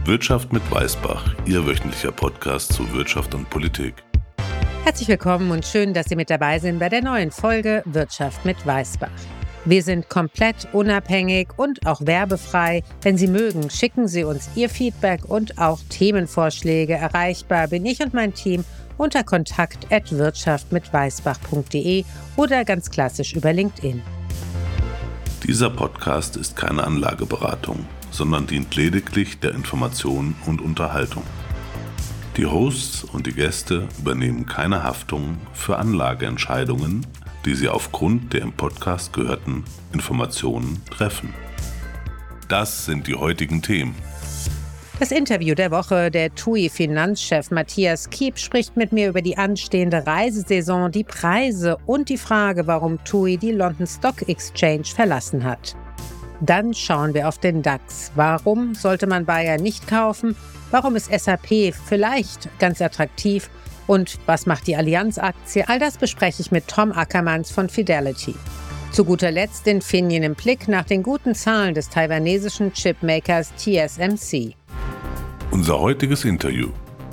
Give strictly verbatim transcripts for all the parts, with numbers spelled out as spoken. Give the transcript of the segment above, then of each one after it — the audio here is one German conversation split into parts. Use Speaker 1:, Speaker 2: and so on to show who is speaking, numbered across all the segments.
Speaker 1: Wirtschaft mit Weißbach, Ihr wöchentlicher Podcast zu Wirtschaft und Politik.
Speaker 2: Herzlich willkommen und schön, dass Sie mit dabei sind bei der neuen Folge Wirtschaft mit Weißbach. Wir sind komplett unabhängig und auch werbefrei. Wenn Sie mögen, schicken Sie uns Ihr Feedback und auch Themenvorschläge. Erreichbar bin ich und mein Team unter kontakt at wirtschaft mit weißbach punkt de oder ganz klassisch über LinkedIn.
Speaker 1: Dieser Podcast ist keine Anlageberatung, sondern dient lediglich der Information und Unterhaltung. Die Hosts und die Gäste übernehmen keine Haftung für Anlageentscheidungen, die sie aufgrund der im Podcast gehörten Informationen treffen. Das sind die heutigen Themen.
Speaker 2: Das Interview der Woche: Der T U I-Finanzchef Matthias Kiep spricht mit mir über die anstehende Reisesaison, die Preise und die Frage, warum T U I die London Stock Exchange verlassen hat. Dann schauen wir auf den DAX. Warum sollte man Bayer nicht kaufen? Warum ist S A P vielleicht ganz attraktiv? Und was macht die Allianz-Aktie? All das bespreche ich mit Tom Ackermanns von Fidelity. Zu guter Letzt Infineon im Blick nach den guten Zahlen des taiwanesischen Chipmakers T S M C.
Speaker 1: Unser heutiges Interview.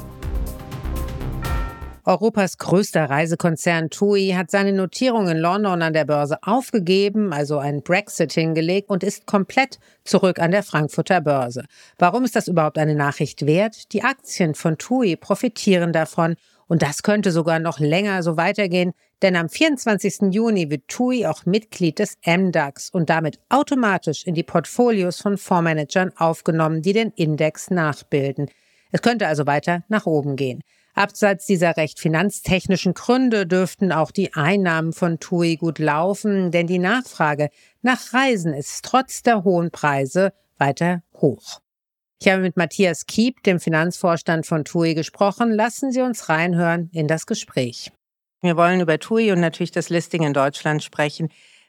Speaker 2: Europas größter Reisekonzern T U I hat seine Notierung in London an der Börse aufgegeben, also einen Brexit hingelegt, und ist komplett zurück an der Frankfurter Börse. Warum ist das überhaupt eine Nachricht wert? Die Aktien von T U I profitieren davon, und das könnte sogar noch länger so weitergehen, denn am vierundzwanzigsten Juni wird T U I auch Mitglied des M DAX und damit automatisch in die Portfolios von Fondsmanagern aufgenommen, die den Index nachbilden. Es könnte also weiter nach oben gehen. Abseits dieser recht finanztechnischen Gründe dürften auch die Einnahmen von T U I gut laufen, denn die Nachfrage nach Reisen ist trotz der hohen Preise weiter hoch. Ich habe mit Matthias Kiep, dem Finanzvorstand von T U I, gesprochen. Lassen Sie uns reinhören in das Gespräch. Wir wollen über T U I und natürlich das Listing in Deutschland sprechen.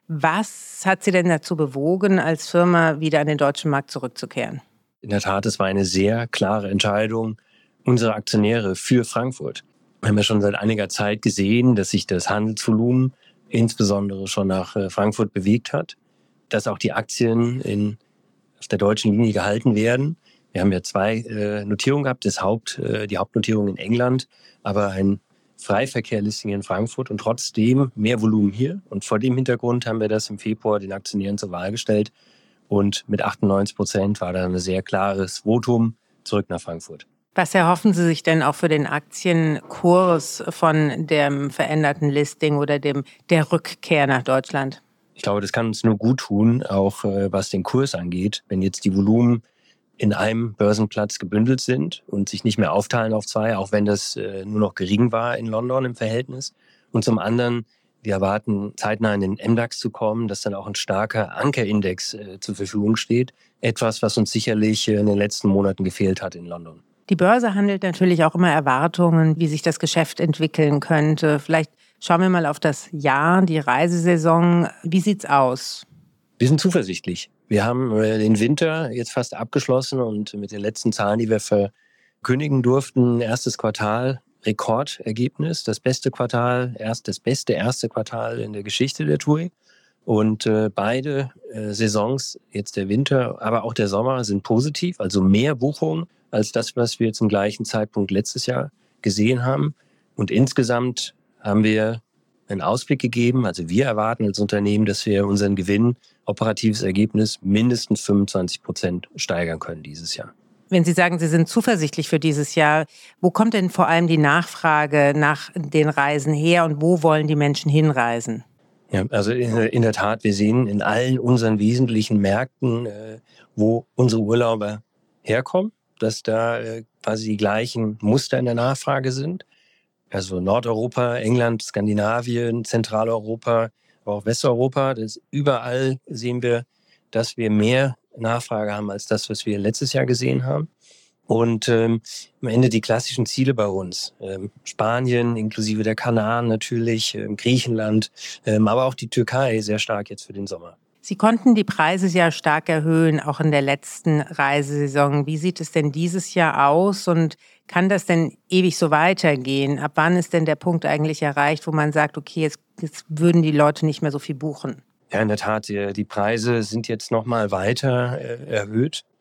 Speaker 2: Was hat Sie denn dazu bewogen, als Firma wieder an den deutschen Markt zurückzukehren?
Speaker 3: In der Tat, es war eine sehr klare Entscheidung unserer Aktionäre für Frankfurt. Wir haben ja schon seit einiger Zeit gesehen, dass sich das Handelsvolumen insbesondere schon nach Frankfurt bewegt hat, dass auch die Aktien in, auf der deutschen Linie gehalten werden. Wir haben ja zwei äh, Notierungen gehabt, das Haupt, äh, die Hauptnotierung in England, aber ein Freiverkehr-Listing in Frankfurt und trotzdem mehr Volumen hier. Und vor dem Hintergrund haben wir das im Februar den Aktionären zur Wahl gestellt. Und mit achtundneunzig Prozent war da ein sehr klares Votum zurück nach Frankfurt.
Speaker 2: Was erhoffen Sie sich denn auch für den Aktienkurs von dem veränderten Listing oder dem der Rückkehr nach Deutschland?
Speaker 3: Ich glaube, das kann uns nur gut tun, auch äh, was den Kurs angeht. Wenn jetzt die Volumen in einem Börsenplatz gebündelt sind und sich nicht mehr aufteilen auf zwei, auch wenn das äh, nur noch gering war in London im Verhältnis. Und zum anderen, wir erwarten zeitnah in den M DAX zu kommen, dass dann auch ein starker Ankerindex äh, zur Verfügung steht. Etwas, was uns sicherlich äh, in den letzten Monaten gefehlt hat in London.
Speaker 2: Die Börse handelt natürlich auch immer Erwartungen, wie sich das Geschäft entwickeln könnte. Vielleicht schauen wir mal auf das Jahr, die Reisesaison. Wie sieht's aus?
Speaker 3: Wir sind zuversichtlich. Wir haben den Winter jetzt fast abgeschlossen und mit den letzten Zahlen, die wir verkündigen durften, erstes Quartal, Rekordergebnis, das beste Quartal, erst das beste erste Quartal in der Geschichte der T U I. Und äh, beide äh, Saisons, jetzt der Winter, aber auch der Sommer, sind positiv, also mehr Buchungen als das, was wir zum gleichen Zeitpunkt letztes Jahr gesehen haben. Und insgesamt haben wir einen Ausblick gegeben. Also wir erwarten als Unternehmen, dass wir unseren Gewinn, operatives Ergebnis, mindestens fünfundzwanzig Prozent steigern können dieses Jahr.
Speaker 2: Wenn Sie sagen, Sie sind zuversichtlich für dieses Jahr, wo kommt denn vor allem die Nachfrage nach den Reisen her und wo wollen die Menschen hinreisen?
Speaker 3: Ja, also in, in der Tat, wir sehen in allen unseren wesentlichen Märkten, äh, wo unsere Urlauber herkommen, dass da äh, quasi die gleichen Muster in der Nachfrage sind. Also Nordeuropa, England, Skandinavien, Zentraleuropa, aber auch Westeuropa. Das, überall sehen wir, dass wir mehr Nachfrage haben als das, was wir letztes Jahr gesehen haben. Und ähm, am Ende die klassischen Ziele bei uns. Ähm, Spanien, inklusive der Kanaren natürlich, ähm, Griechenland, ähm, aber auch die Türkei sehr stark jetzt für den Sommer.
Speaker 2: Sie konnten die Preise ja stark erhöhen, auch in der letzten Reisesaison. Wie sieht es denn dieses Jahr aus und kann das denn ewig so weitergehen? Ab wann ist denn der Punkt eigentlich erreicht, wo man sagt, okay, jetzt, jetzt würden die Leute nicht mehr so viel buchen?
Speaker 3: Ja, in der Tat, die, die Preise sind jetzt nochmal weiter äh, erhöht.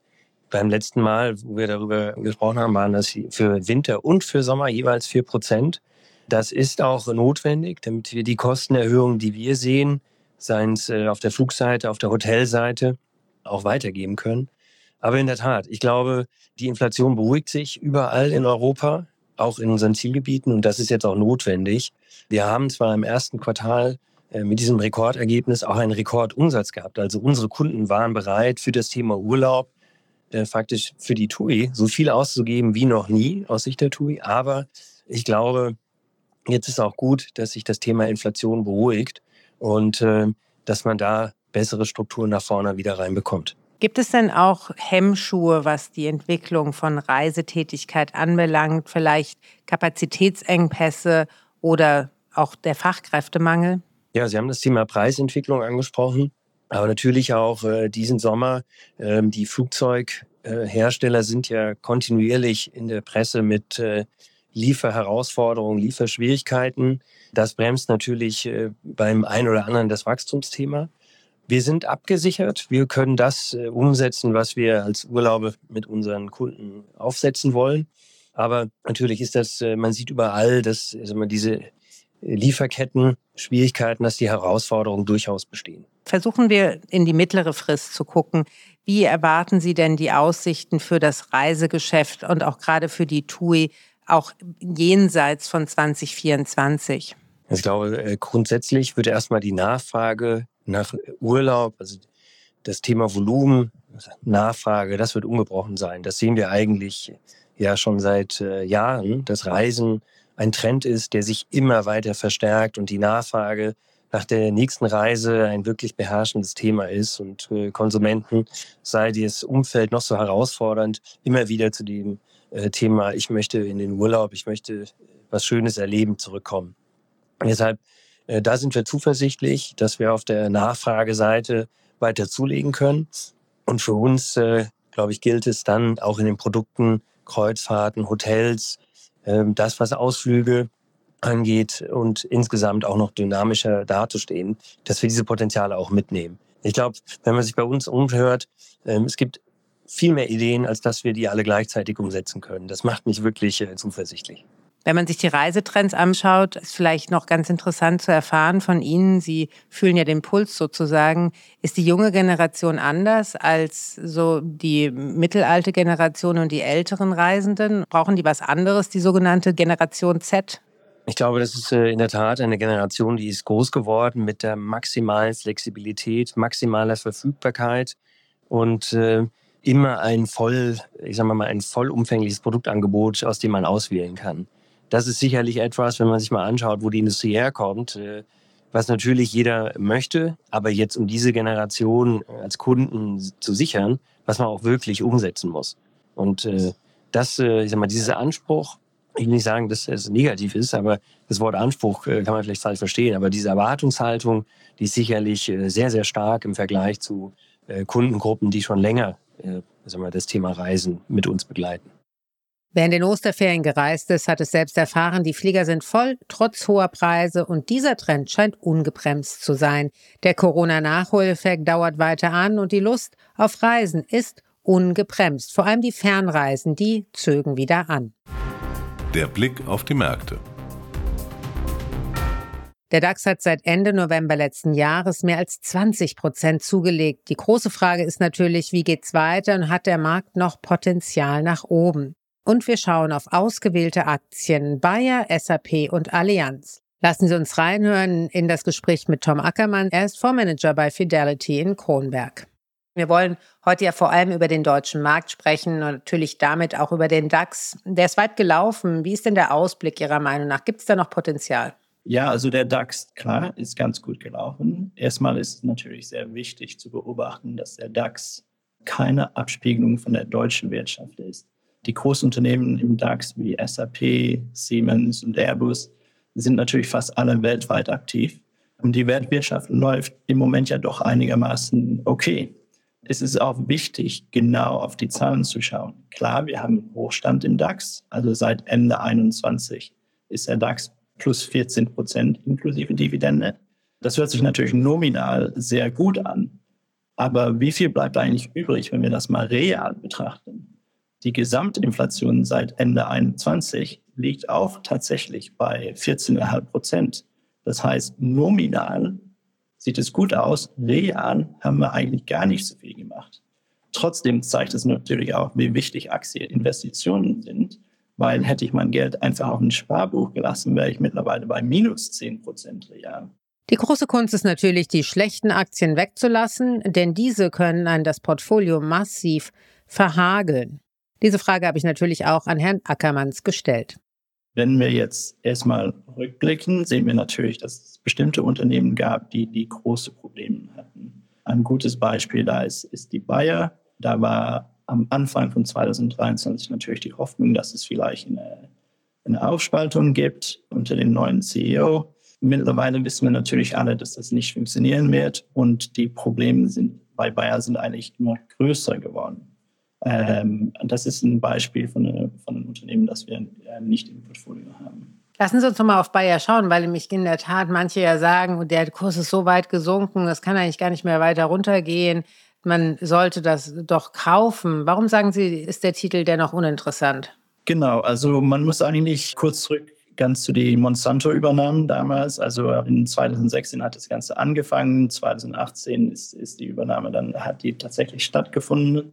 Speaker 3: Beim letzten Mal, wo wir darüber gesprochen haben, waren das für Winter und für Sommer jeweils vier Prozent. Das ist auch notwendig, damit wir die Kostenerhöhungen, die wir sehen, seien es auf der Flugseite, auf der Hotelseite, auch weitergeben können. Aber in der Tat, ich glaube, die Inflation beruhigt sich überall in Europa, auch in unseren Zielgebieten. Und das ist jetzt auch notwendig. Wir haben zwar im ersten Quartal äh, mit diesem Rekordergebnis auch einen Rekordumsatz gehabt. Also unsere Kunden waren bereit, für das Thema Urlaub, äh, faktisch für die T U I, so viel auszugeben wie noch nie aus Sicht der T U I. Aber ich glaube, jetzt ist auch gut, dass sich das Thema Inflation beruhigt und äh, dass man da bessere Strukturen nach vorne wieder reinbekommt.
Speaker 2: Gibt es denn auch Hemmschuhe, was die Entwicklung von Reisetätigkeit anbelangt, vielleicht Kapazitätsengpässe oder auch der Fachkräftemangel?
Speaker 3: Ja, Sie haben das Thema Preisentwicklung angesprochen, aber natürlich auch äh, diesen Sommer. Äh, die Flugzeughersteller sind ja kontinuierlich in der Presse mit äh, Lieferherausforderungen, Lieferschwierigkeiten. Das bremst natürlich äh, beim einen oder anderen das Wachstumsthema. Wir sind abgesichert. Wir können das äh, umsetzen, was wir als Urlaube mit unseren Kunden aufsetzen wollen. Aber natürlich ist das, äh, man sieht überall, dass also man diese Lieferketten, Schwierigkeiten, dass die Herausforderungen durchaus bestehen.
Speaker 2: Versuchen wir in die mittlere Frist zu gucken. Wie erwarten Sie denn die Aussichten für das Reisegeschäft und auch gerade für die T U I, auch jenseits von zwanzig vierundzwanzig?
Speaker 3: Ich glaube, grundsätzlich wird erstmal die Nachfrage nach Urlaub, also das Thema Volumen, Nachfrage, das wird ungebrochen sein. Das sehen wir eigentlich ja schon seit äh, Jahren, dass Reisen ein Trend ist, der sich immer weiter verstärkt und die Nachfrage nach der nächsten Reise ein wirklich beherrschendes Thema ist und äh, Konsumenten, sei das Umfeld noch so herausfordernd, immer wieder zu dem äh, Thema, ich möchte in den Urlaub, ich möchte was Schönes erleben, zurückkommen. Und deshalb, äh, da sind wir zuversichtlich, dass wir auf der Nachfrageseite weiter zulegen können. Und für uns, äh, glaube ich, gilt es dann auch in den Produkten, Kreuzfahrten, Hotels, äh, das, was Ausflüge angeht und insgesamt auch noch dynamischer dazustehen, dass wir diese Potenziale auch mitnehmen. Ich glaube, wenn man sich bei uns umhört, äh, es gibt viel mehr Ideen, als dass wir die alle gleichzeitig umsetzen können. Das macht mich wirklich äh, zuversichtlich.
Speaker 2: Wenn man sich die Reisetrends anschaut, ist vielleicht noch ganz interessant zu erfahren von Ihnen, Sie fühlen ja den Puls sozusagen, ist die junge Generation anders als so die mittelalte Generation und die älteren Reisenden? Brauchen die was anderes, die sogenannte Generation Z?
Speaker 3: Ich glaube, das ist in der Tat eine Generation, die ist groß geworden mit der maximalen Flexibilität, maximaler Verfügbarkeit und äh, immer ein voll, ich sag mal, ein vollumfängliches Produktangebot, aus dem man auswählen kann. Das ist sicherlich etwas, wenn man sich mal anschaut, wo die Industrie herkommt, äh, was natürlich jeder möchte, aber jetzt um diese Generation als Kunden zu sichern, was man auch wirklich umsetzen muss. Und äh, das, äh, ich sag mal, dieser Anspruch, ich will nicht sagen, dass es negativ ist, aber das Wort Anspruch äh, kann man vielleicht falsch verstehen, aber diese Erwartungshaltung, die ist sicherlich äh, sehr, sehr stark im Vergleich zu äh, Kundengruppen, die schon länger äh, sag mal, das Thema Reisen mit uns begleiten.
Speaker 2: Wer in den Osterferien gereist ist, hat es selbst erfahren, die Flieger sind voll, trotz hoher Preise, und dieser Trend scheint ungebremst zu sein. Der Corona-Nachholeffekt dauert weiter an und die Lust auf Reisen ist ungebremst. Vor allem die Fernreisen, die zögen wieder an.
Speaker 1: Der Blick auf die Märkte.
Speaker 2: Der DAX hat seit Ende November letzten Jahres mehr als zwanzig Prozent zugelegt. Die große Frage ist natürlich, wie geht's weiter und hat der Markt noch Potenzial nach oben? Und wir schauen auf ausgewählte Aktien, Bayer, S A P und Allianz. Lassen Sie uns reinhören in das Gespräch mit Tom Ackermann. Er ist Fondsmanager bei Fidelity in Kronberg. Wir wollen heute ja vor allem über den deutschen Markt sprechen und natürlich damit auch über den DAX. Der ist weit gelaufen. Wie ist denn der Ausblick Ihrer Meinung nach? Gibt es da noch Potenzial?
Speaker 4: Ja, also der DAX, klar, ist ganz gut gelaufen. Erstmal ist es natürlich sehr wichtig zu beobachten, dass der DAX keine Abspiegelung von der deutschen Wirtschaft ist. Die Großunternehmen im DAX wie S A P, Siemens und Airbus sind natürlich fast alle weltweit aktiv. Und die Weltwirtschaft läuft im Moment ja doch einigermaßen okay. Es ist auch wichtig, genau auf die Zahlen zu schauen. Klar, wir haben einen Hochstand im DAX. Also seit Ende einundzwanzig ist der DAX plus vierzehn Prozent inklusive Dividende. Das hört sich natürlich nominal sehr gut an. Aber wie viel bleibt eigentlich übrig, wenn wir das mal real betrachten? Die Gesamtinflation seit Ende einundzwanzig liegt auch tatsächlich bei vierzehn Komma fünf Prozent. Das heißt, nominal sieht es gut aus, real haben wir eigentlich gar nicht so viel gemacht. Trotzdem zeigt es natürlich auch, wie wichtig Aktieninvestitionen sind, weil hätte ich mein Geld einfach auf ein Sparbuch gelassen, wäre ich mittlerweile bei minus zehn Prozent real.
Speaker 2: Die große Kunst ist natürlich, die schlechten Aktien wegzulassen, denn diese können einen das Portfolio massiv verhageln. Diese Frage habe ich natürlich auch an Herrn Ackermanns gestellt.
Speaker 4: Wenn wir jetzt erstmal rückblicken, sehen wir natürlich, dass es bestimmte Unternehmen gab, die, die große Probleme hatten. Ein gutes Beispiel da ist, ist die Bayer. Da war am Anfang von zweitausenddreiundzwanzig natürlich die Hoffnung, dass es vielleicht eine, eine Aufspaltung gibt unter dem neuen C E O. Mittlerweile wissen wir natürlich alle, dass das nicht funktionieren wird und die Probleme sind, bei Bayer sind eigentlich immer größer geworden. Ähm, das ist ein Beispiel von, eine, von einem Unternehmen, das wir äh, nicht im Portfolio haben.
Speaker 2: Lassen Sie uns noch mal auf Bayer schauen, weil nämlich in der Tat manche ja sagen, der Kurs ist so weit gesunken, das kann eigentlich gar nicht mehr weiter runtergehen. Man sollte das doch kaufen. Warum sagen Sie, ist der Titel dennoch uninteressant?
Speaker 4: Genau, also man muss eigentlich kurz zurück ganz zu den Monsanto-Übernahmen damals. Also in zweitausendsechzehn hat das Ganze angefangen, zweitausendachtzehn ist, ist die Übernahme, dann hat die tatsächlich stattgefunden.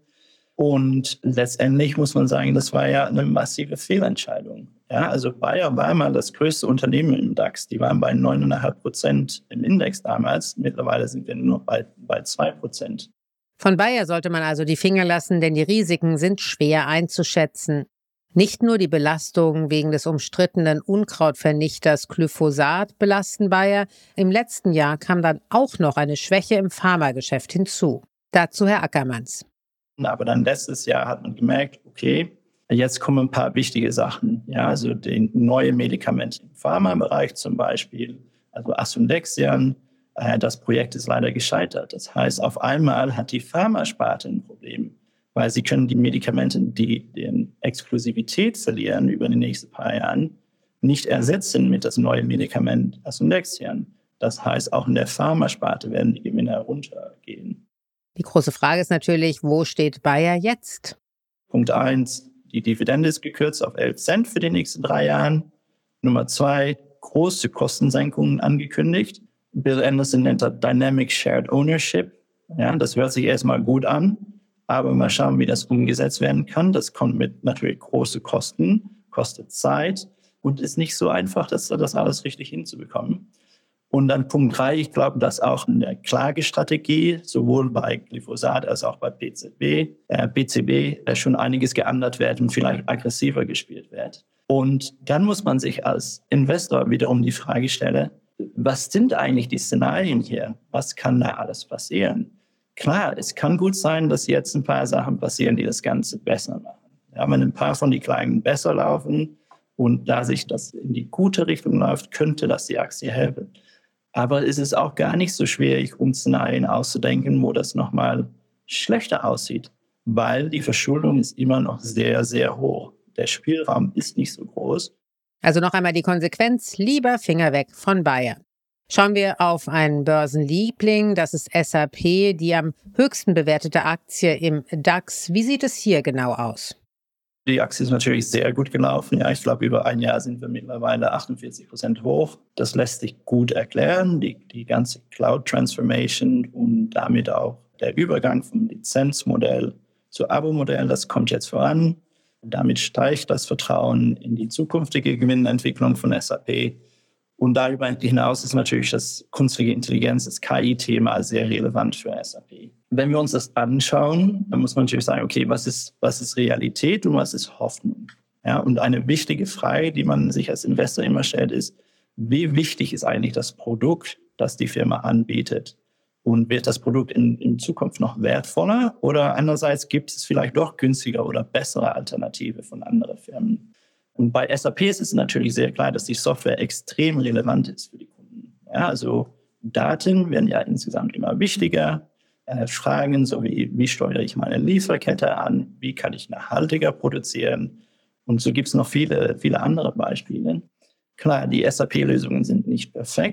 Speaker 4: Und letztendlich muss man sagen, das war ja eine massive Fehlentscheidung. Ja, also Bayer war mal das größte Unternehmen im DAX. Die waren bei neun Komma fünf Prozent im Index damals. Mittlerweile sind wir nur bei, bei zwei Prozent.
Speaker 2: Von Bayer sollte man also die Finger lassen, denn die Risiken sind schwer einzuschätzen. Nicht nur die Belastungen wegen des umstrittenen Unkrautvernichters Glyphosat belasten Bayer. Im letzten Jahr kam dann auch noch eine Schwäche im Pharmageschäft hinzu. Dazu Herr Ackermanns.
Speaker 4: Aber dann letztes Jahr hat man gemerkt, okay, jetzt kommen ein paar wichtige Sachen. Ja, also die neue Medikamente im Pharmabereich zum Beispiel, also Asundexian, äh, das Projekt ist leider gescheitert. Das heißt, auf einmal hat die Pharmasparte ein Problem, weil sie können die Medikamente, die die Exklusivität verlieren über die nächsten paar Jahren, nicht ersetzen mit das neue Medikament Asundexian. Das heißt, auch in der Pharmasparte werden die Gewinne runtergehen.
Speaker 2: Die große Frage ist natürlich, wo steht Bayer jetzt?
Speaker 4: Punkt eins, die Dividende ist gekürzt auf elf Cent für die nächsten drei Jahre. Nummer zwei, große Kostensenkungen angekündigt. Bill Anderson nennt das Dynamic Shared Ownership. Ja, das hört sich erstmal gut an, aber mal schauen, wie das umgesetzt werden kann. Das kommt mit natürlich großen Kosten, kostet Zeit und ist nicht so einfach, das, das alles richtig hinzubekommen. Und dann Punkt drei, ich glaube, dass auch in der Klagestrategie, sowohl bei Glyphosat als auch bei B C B, äh, B C B äh, schon einiges geändert wird und vielleicht aggressiver gespielt wird. Und dann muss man sich als Investor wiederum die Frage stellen, was sind eigentlich die Szenarien hier? Was kann da alles passieren? Klar, es kann gut sein, dass jetzt ein paar Sachen passieren, die das Ganze besser machen. Ja, wenn ein paar von den Kleinen besser laufen und da sich das in die gute Richtung läuft, könnte das die Aktie helfen. Aber es ist auch gar nicht so schwierig, um Szenarien auszudenken, wo das nochmal schlechter aussieht, weil die Verschuldung ist immer noch sehr, sehr hoch. Der Spielraum ist nicht so groß.
Speaker 2: Also noch einmal die Konsequenz, lieber Finger weg von Bayer. Schauen wir auf einen Börsenliebling, das ist S A P, die am höchsten bewertete Aktie im DAX. Wie sieht es hier genau aus?
Speaker 4: Die Aktie ist natürlich sehr gut gelaufen. Ja, ich glaube, über ein Jahr sind wir mittlerweile achtundvierzig Prozent hoch. Das lässt sich gut erklären. Die, die ganze Cloud-Transformation und damit auch der Übergang vom Lizenzmodell zu Abo-Modell, das kommt jetzt voran. Damit steigt das Vertrauen in die zukünftige Gewinnentwicklung von S A P. Und darüber hinaus ist natürlich das künstliche Intelligenz, das K I-Thema sehr relevant für S A P. Wenn wir uns das anschauen, dann muss man natürlich sagen, okay, was ist, was ist Realität und was ist Hoffnung? Ja, und eine wichtige Frage, die man sich als Investor immer stellt, ist, wie wichtig ist eigentlich das Produkt, das die Firma anbietet? Und wird das Produkt in, in Zukunft noch wertvoller? Oder andererseits gibt es vielleicht doch günstiger oder bessere Alternative von anderen Firmen? Und bei S A P ist es natürlich sehr klar, dass die Software extrem relevant ist für die Kunden. Ja, also Daten werden ja insgesamt immer wichtiger. Äh, Fragen so wie, wie steuere ich meine Lieferkette an? Wie kann ich nachhaltiger produzieren? Und so gibt es noch viele, viele andere Beispiele. Klar, die S A P-Lösungen sind nicht perfekt,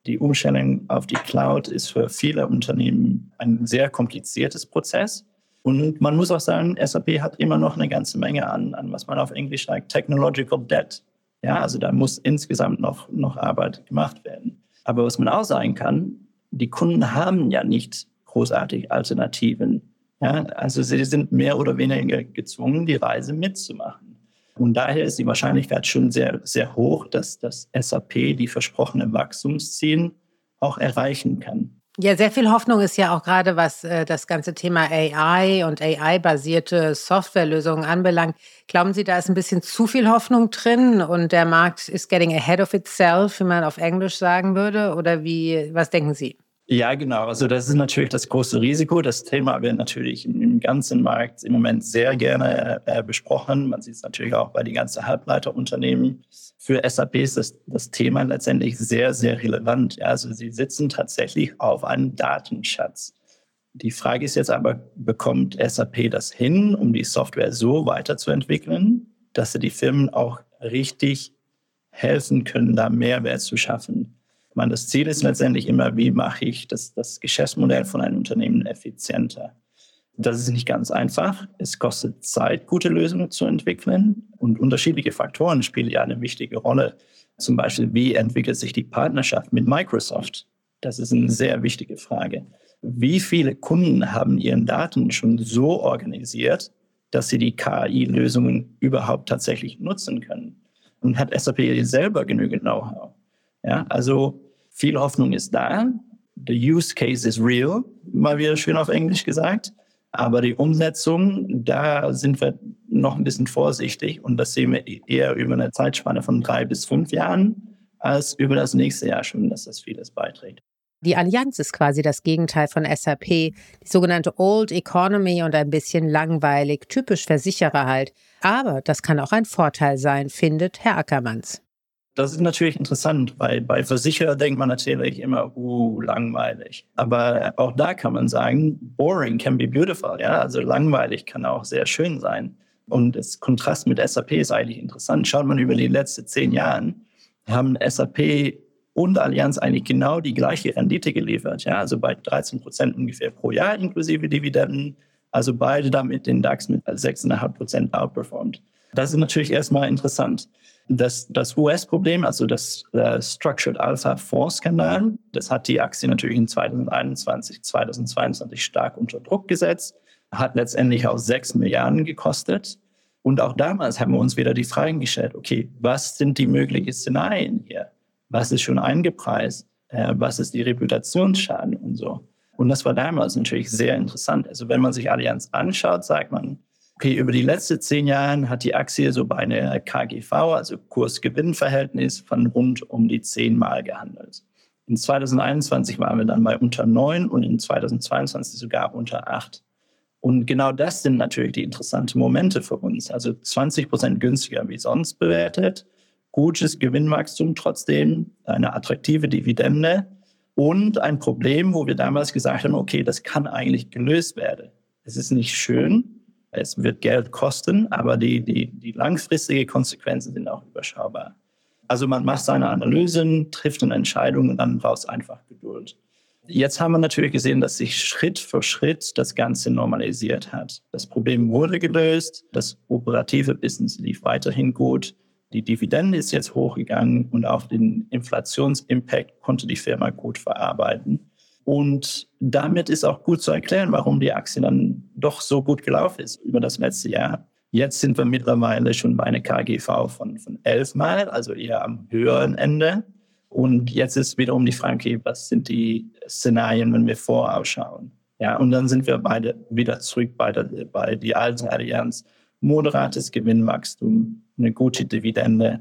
Speaker 4: Die Umstellung auf die Cloud ist für viele Unternehmen ein sehr kompliziertes Prozess. Und man muss auch sagen, S A P hat immer noch eine ganze Menge an, an was man auf Englisch sagt, Technological Debt. Ja, also da muss insgesamt noch, noch Arbeit gemacht werden. Aber was man auch sagen kann, die Kunden haben ja nicht großartig Alternativen. Ja, also sie sind mehr oder weniger gezwungen, die Reise mitzumachen. Und daher ist die Wahrscheinlichkeit schon sehr, sehr hoch, dass das S A P die versprochenen Wachstumsziele auch erreichen kann.
Speaker 2: Ja, sehr viel Hoffnung ist ja auch gerade, was äh, das ganze Thema A I und A I-basierte Softwarelösungen anbelangt. Glauben Sie, da ist ein bisschen zu viel Hoffnung drin und der Markt ist getting ahead of itself, wie man auf Englisch sagen würde? Oder wie, was denken Sie?
Speaker 4: Ja, genau. Also das ist natürlich das große Risiko. Das Thema wird natürlich im ganzen Markt im Moment sehr gerne äh, besprochen. Man sieht es natürlich auch bei den ganzen Halbleiterunternehmen. Für S A P ist das, das Thema letztendlich sehr, sehr relevant. Ja, also sie sitzen tatsächlich auf einem Datenschatz. Die Frage ist jetzt aber, bekommt S A P das hin, um die Software so weiterzuentwickeln, dass sie die Firmen auch richtig helfen können, da Mehrwert zu schaffen? Ich meine, das Ziel ist letztendlich immer, wie mache ich das, das Geschäftsmodell von einem Unternehmen effizienter. Das ist nicht ganz einfach. Es kostet Zeit, gute Lösungen zu entwickeln. Und unterschiedliche Faktoren spielen ja eine wichtige Rolle. Zum Beispiel, wie entwickelt sich die Partnerschaft mit Microsoft? Das ist eine sehr wichtige Frage. Wie viele Kunden haben ihren Daten schon so organisiert, dass sie die K I-Lösungen überhaupt tatsächlich nutzen können? Und hat S A P selber genügend Know-how? Ja, also viel Hoffnung ist da. The use case is real, mal wieder schön auf Englisch gesagt. Aber die Umsetzung, da sind wir noch ein bisschen vorsichtig. Und das sehen wir eher über eine Zeitspanne von drei bis fünf Jahren, als über das nächste Jahr schon, dass das vieles beiträgt.
Speaker 2: Die Allianz ist quasi das Gegenteil von S A P, die sogenannte Old Economy und ein bisschen langweilig, typisch Versicherer halt. Aber das kann auch ein Vorteil sein, findet Herr Ackermanns.
Speaker 4: Das ist natürlich interessant, weil bei Versicherer denkt man natürlich immer, uh, langweilig. Aber auch da kann man sagen, boring can be beautiful. Ja? Also langweilig kann auch sehr schön sein. Und das Kontrast mit S A P ist eigentlich interessant. Schaut man über die letzten zehn Jahre, haben S A P und Allianz eigentlich genau die gleiche Rendite geliefert. Ja? Also bei dreizehn Prozent ungefähr pro Jahr inklusive Dividenden. Also beide damit den DAX mit sechs Komma fünf Prozent outperformed. Das ist natürlich erstmal interessant. Das, das U S-Problem, also das äh, Structured Alpha Fonds-Skandal, das hat die Aktie natürlich in zwanzig einundzwanzig, zwanzig zweiundzwanzig stark unter Druck gesetzt, hat letztendlich auch sechs Milliarden gekostet. Und auch damals haben wir uns wieder die Fragen gestellt, okay, was sind die möglichen Szenarien hier? Was ist schon eingepreist? Äh, was ist die Reputationsschaden und so? Und das war damals natürlich sehr interessant. Also wenn man sich Allianz anschaut, sagt man, okay, über die letzten zehn Jahre hat die Aktie so bei einer K G V, also Kurs-Gewinn-Verhältnis, von rund um die zehn Mal gehandelt. In zwanzig einundzwanzig waren wir dann bei unter neun und in zwanzig zweiundzwanzig sogar unter acht. Und genau das sind natürlich die interessanten Momente für uns. Also zwanzig Prozent günstiger wie sonst bewertet, gutes Gewinnwachstum trotzdem, eine attraktive Dividende und ein Problem, wo wir damals gesagt haben, okay, das kann eigentlich gelöst werden. Es ist nicht schön, es wird Geld kosten, aber die, die, die langfristigen Konsequenzen sind auch überschaubar. Also man macht seine Analysen, trifft eine Entscheidung und dann braucht es einfach Geduld. Jetzt haben wir natürlich gesehen, dass sich Schritt für Schritt das Ganze normalisiert hat. Das Problem wurde gelöst, das operative Business lief weiterhin gut, die Dividende ist jetzt hochgegangen und auch den Inflationsimpact konnte die Firma gut verarbeiten. Und damit ist auch gut zu erklären, warum die Aktie dann doch so gut gelaufen ist über das letzte Jahr. Jetzt sind wir mittlerweile schon bei einer K G V von, von elf Mal, also eher am höheren Ende. Und jetzt ist wiederum die Frage, okay, was sind die Szenarien, wenn wir vorausschauen? Ja, und dann sind wir beide wieder zurück bei der, bei die alten Allianz. Moderates Gewinnwachstum, eine gute Dividende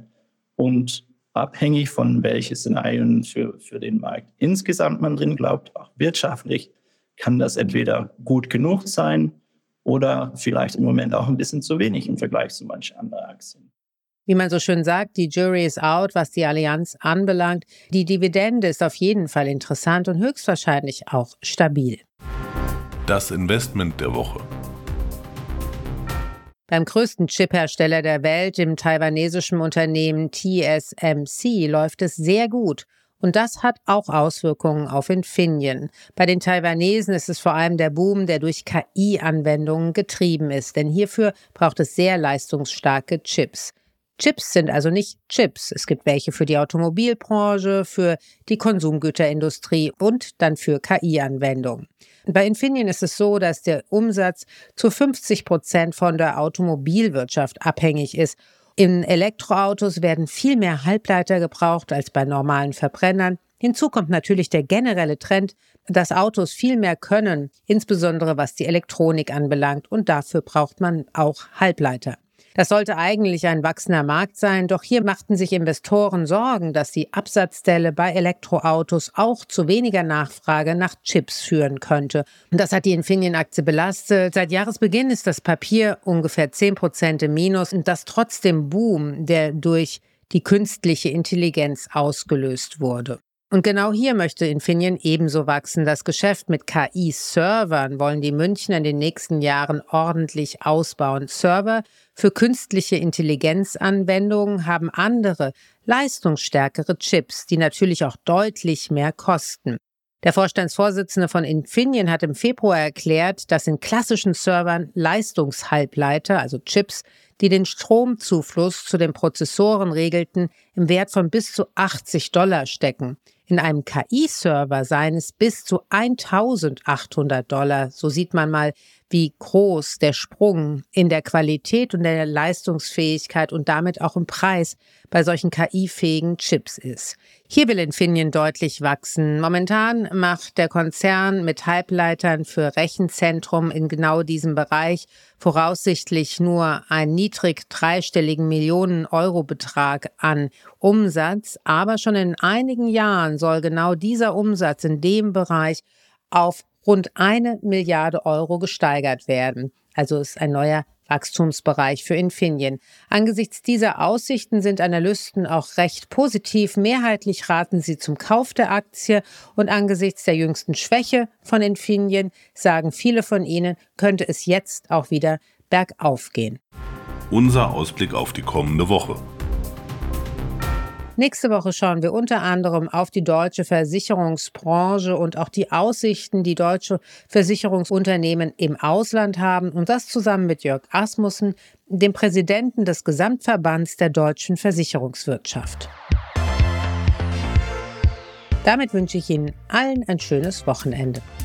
Speaker 4: und abhängig von welchen Szenarien für, für den Markt insgesamt man drin glaubt, auch wirtschaftlich, kann das entweder gut genug sein oder vielleicht im Moment auch ein bisschen zu wenig im Vergleich zu manchen anderen Aktien.
Speaker 2: Wie man so schön sagt, die Jury is out, was die Allianz anbelangt. Die Dividende ist auf jeden Fall interessant und höchstwahrscheinlich auch stabil.
Speaker 1: Das Investment der Woche.
Speaker 2: Beim größten Chiphersteller der Welt, dem taiwanesischen Unternehmen T S M C, läuft es sehr gut. Und das hat auch Auswirkungen auf Infineon. Bei den Taiwanesen ist es vor allem der Boom, der durch K I-Anwendungen getrieben ist. Denn hierfür braucht es sehr leistungsstarke Chips. Chips sind also nicht Chips. Es gibt welche für die Automobilbranche, für die Konsumgüterindustrie und dann für K I-Anwendungen. Bei Infineon ist es so, dass der Umsatz zu fünfzig Prozent von der Automobilwirtschaft abhängig ist. In Elektroautos werden viel mehr Halbleiter gebraucht als bei normalen Verbrennern. Hinzu kommt natürlich der generelle Trend, dass Autos viel mehr können, insbesondere was die Elektronik anbelangt. Und dafür braucht man auch Halbleiter. Das sollte eigentlich ein wachsender Markt sein, doch hier machten sich Investoren Sorgen, dass die Absatzdelle bei Elektroautos auch zu weniger Nachfrage nach Chips führen könnte. Und das hat die Infineon-Aktie belastet. Seit Jahresbeginn ist das Papier ungefähr zehn Prozent im Minus und das trotz dem Boom, der durch die künstliche Intelligenz ausgelöst wurde. Und genau hier möchte Infineon ebenso wachsen. Das Geschäft mit K I-Servern wollen die Münchner in den nächsten Jahren ordentlich ausbauen. Server für künstliche Intelligenzanwendungen haben andere, leistungsstärkere Chips, die natürlich auch deutlich mehr kosten. Der Vorstandsvorsitzende von Infineon hat im Februar erklärt, dass in klassischen Servern Leistungshalbleiter, also Chips, die den Stromzufluss zu den Prozessoren regelten, im Wert von bis zu achtzig Dollar stecken. In einem K I-Server seien es bis zu eintausendachthundert Dollar. So sieht man mal, wie groß der Sprung in der Qualität und der Leistungsfähigkeit und damit auch im Preis bei solchen K I-fähigen Chips ist. Hier will Infineon deutlich wachsen. Momentan macht der Konzern mit Halbleitern für Rechenzentrum in genau diesem Bereich voraussichtlich nur einen niedrig dreistelligen Millionen-Euro-Betrag an Umsatz. Aber schon in einigen Jahren soll genau dieser Umsatz in dem Bereich auf rund eine Milliarde Euro gesteigert werden. Also ist ein neuer Wachstumsbereich für Infineon. Angesichts dieser Aussichten sind Analysten auch recht positiv. Mehrheitlich raten sie zum Kauf der Aktie und angesichts der jüngsten Schwäche von Infineon sagen viele von ihnen, könnte es jetzt auch wieder bergauf gehen.
Speaker 1: Unser Ausblick auf die kommende Woche.
Speaker 2: Nächste Woche schauen wir unter anderem auf die deutsche Versicherungsbranche und auch die Aussichten, die deutsche Versicherungsunternehmen im Ausland haben. Und das zusammen mit Jörg Asmussen, dem Präsidenten des Gesamtverbands der deutschen Versicherungswirtschaft. Damit wünsche ich Ihnen allen ein schönes Wochenende.